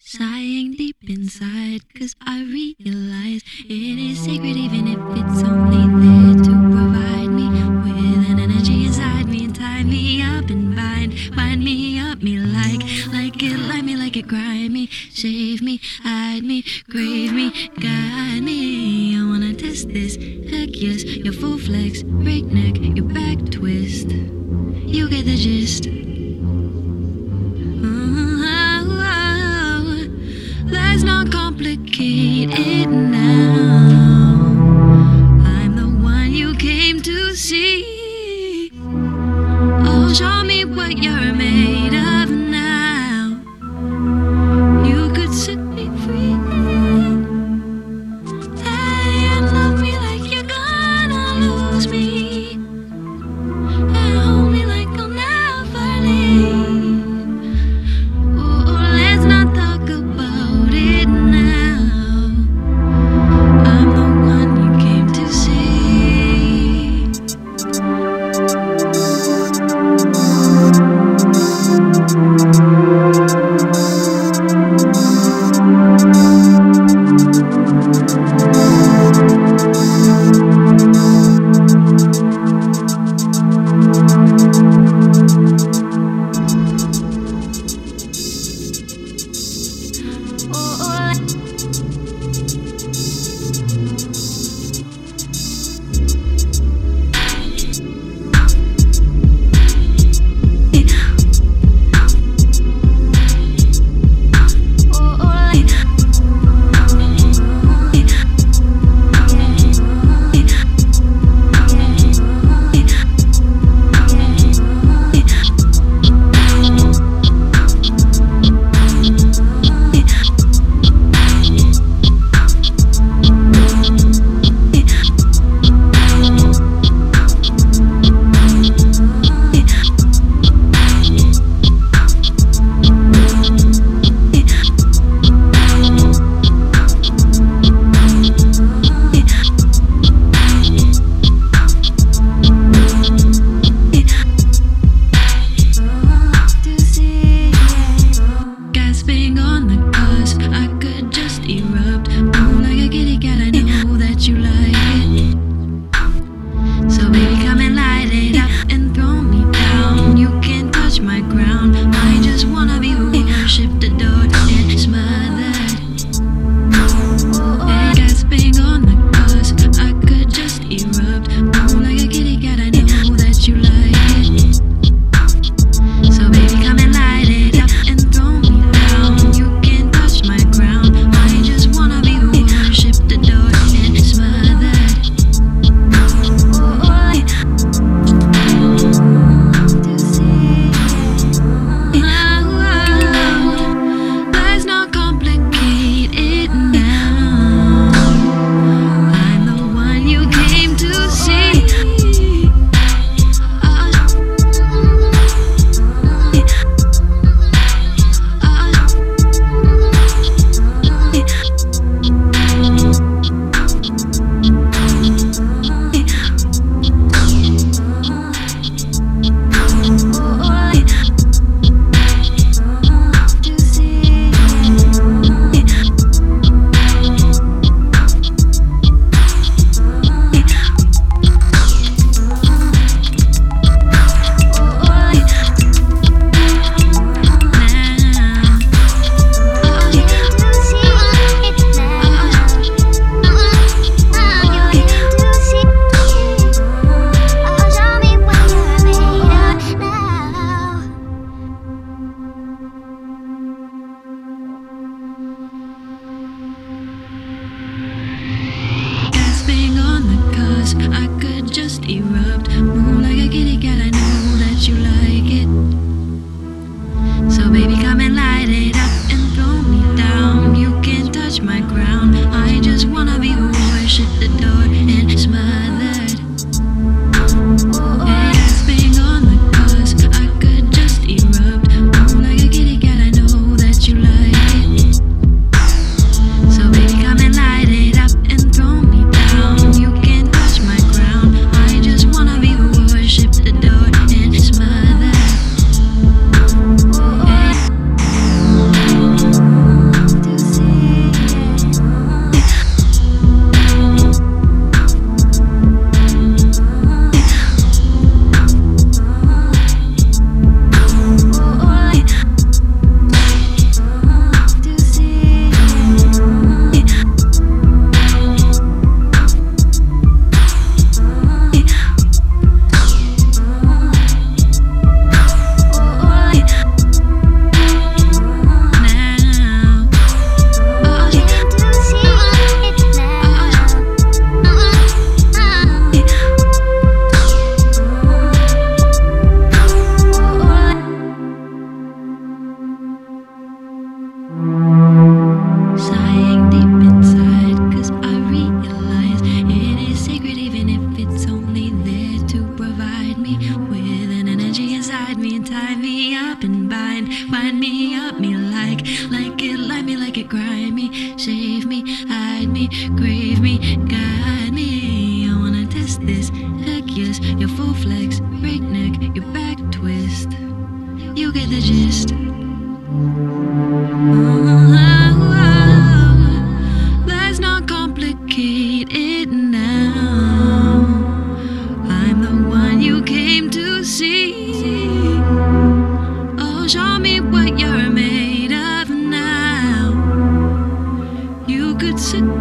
sighing deep inside, 'cause I realize it is sacred even if it's only there to provide me with an energy inside me and tie me up and bind me up me like me, like it grind me, save me, hide me, crave me, guide me. I wanna test this, heck yes, your full flex, breakneck, your back twist, you get the gist. Let's not complicate it now. I'm the one you came to see. Oh, show me what you're made of now. You could set me free. Hey, and love me like you're gonna lose me, and hold me like I'll never leave. Oh, let's not talk about it now. I'm the one you came to see. Gasping on the cusp, I could just erupt. Move like a kitty cat, I know that you like it. So baby, come and light it up and throw me down. You can touch my crown. I just wanna be worshipped, adored, and smothered. And gasping on the cusp, I could just erupt. Move like a kitty cat, I know that you like it. So baby, come and light it up and throw me down. You can touch my crown. get grimy. Save me, hide me, grave me, guide me. I wanna test this. Heck yes, your full flex, breakneck, your back twist. You get the gist. Let's not complicate it now. I'm the one you came to see. Oh, show me what you're made of now. You could sit